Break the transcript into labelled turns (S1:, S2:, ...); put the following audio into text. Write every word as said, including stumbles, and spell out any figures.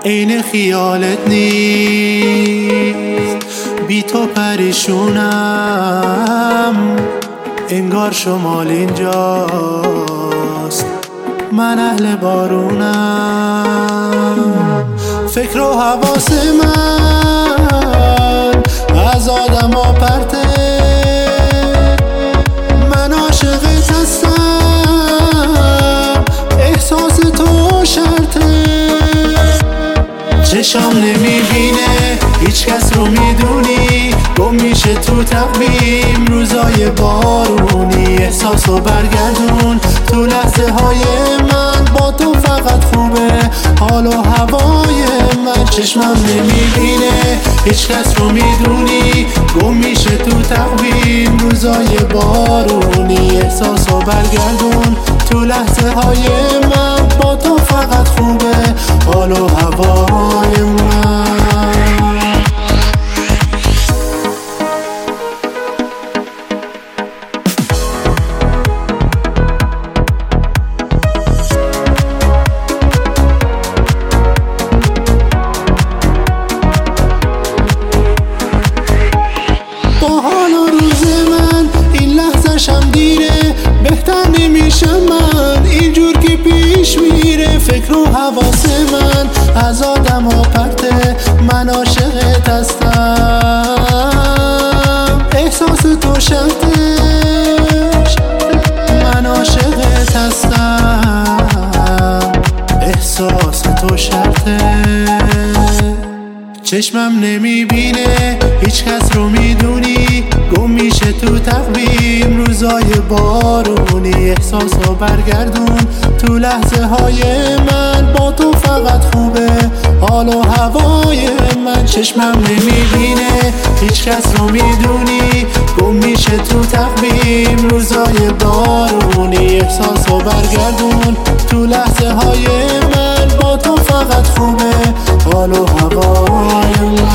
S1: عین خیالت نیست، بی تو پریشونم، انگار شمال اینجاست، من اهل بارونم. فکر و حواس من از آدم ها پرته، من عاشقت هستم، احساس تو شرطه. چشم نمیبینه هیچ کس رو میدونی، گم میشه تو تقویم روزای بارونی. احساسو برگردون تو لحظه های من، با تو فقط خوبه حال و هوای من. چشمم نمیبینه هیچ کس رو میدونی، گم میشه تو تقویم روزای بارونی. احساسو برگردون تو لحظه های من، با تو فقط خوبه حال و هوای من. با حال و روز من این لحظه شم دیره، بهتر نمیشم من اینجور که پیش میره. فکر و حواس من از آدم ها پرته، من عاشقت هستم، احساس تو شرطه، من عاشقت هستم، احساس تو شرطه. چشمم نمیبینه هیچ کس رو میدونی، گم میشه تو تقویم روزای بارونی. احساسو برگردون تو لحظه های من، با تو فقط خوبه حال و هوای من. چشمم نمیبینه هیچ کس رو میدونی، گم میشه تو تقویم روزای بارونی. احساسو برگردون تو لحظه های من، با تو فقط خوبه حال و هوای من.